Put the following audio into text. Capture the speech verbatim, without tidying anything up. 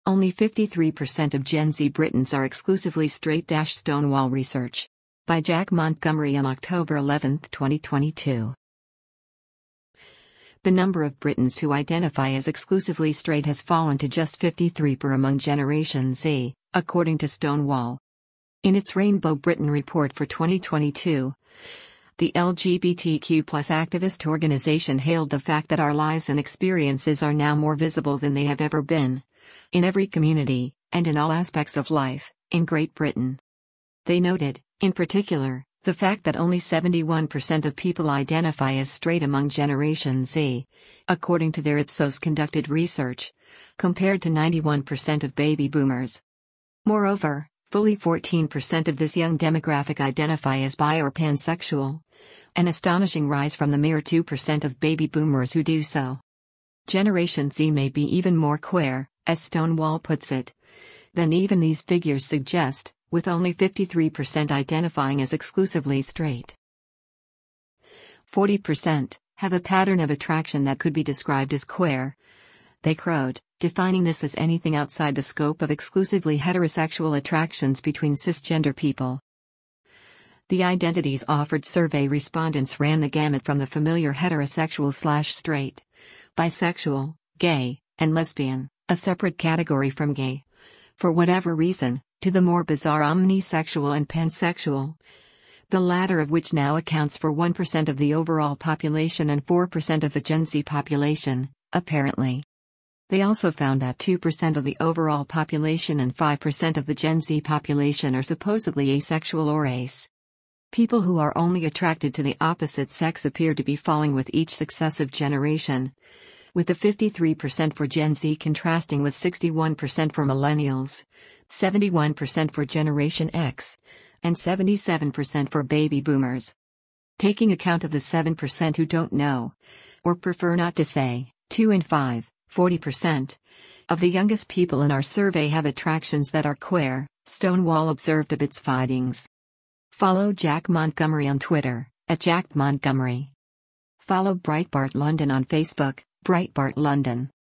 Only fifty-three percent of Gen Z Britons are exclusively straight. Stonewall research. By Jack Montgomery on October eleventh, twenty twenty-two. The number of Britons who identify as exclusively straight has fallen to just fifty-three per among Generation Z, according to Stonewall. In its Rainbow Britain report for twenty twenty-two, the L G B T Q plus activist organization hailed the fact that our lives and experiences are now more visible than they have ever been, in every community, and in all aspects of life, in Great Britain. They noted, in particular, the fact that only seventy-one percent of people identify as straight among Generation Z, according to their Ipsos-conducted research, compared to ninety-one percent of baby boomers. Moreover, fully fourteen percent of this young demographic identify as bi or pansexual, an astonishing rise from the mere two percent of baby boomers who do so. Generation Z may be even more queer, as Stonewall puts it, than even these figures suggest, with only fifty-three percent identifying as exclusively straight. forty percent have a pattern of attraction that could be described as queer, they crowed, defining this as anything outside the scope of exclusively heterosexual attractions between cisgender people. The identities offered survey respondents ran the gamut from the familiar heterosexual slash straight, bisexual, gay, and lesbian, a separate category from gay, for whatever reason, to the more bizarre omnisexual and pansexual, the latter of which now accounts for one percent of the overall population and four percent of the Gen Z population, apparently. They also found that two percent of the overall population and five percent of the Gen Z population are supposedly asexual or ace. People who are only attracted to the opposite sex appear to be falling with each successive generation, with the fifty-three percent for Gen Z contrasting with sixty-one percent for Millennials, seventy-one percent for Generation X, and seventy-seven percent for Baby Boomers. Taking account of the seven percent who don't know, or prefer not to say, two and five, forty percent, of the youngest people in our survey have attractions that are queer, Stonewall observed of its findings. Follow Jack Montgomery on Twitter, at Jack Montgomery. Follow Breitbart London on Facebook, Breitbart London.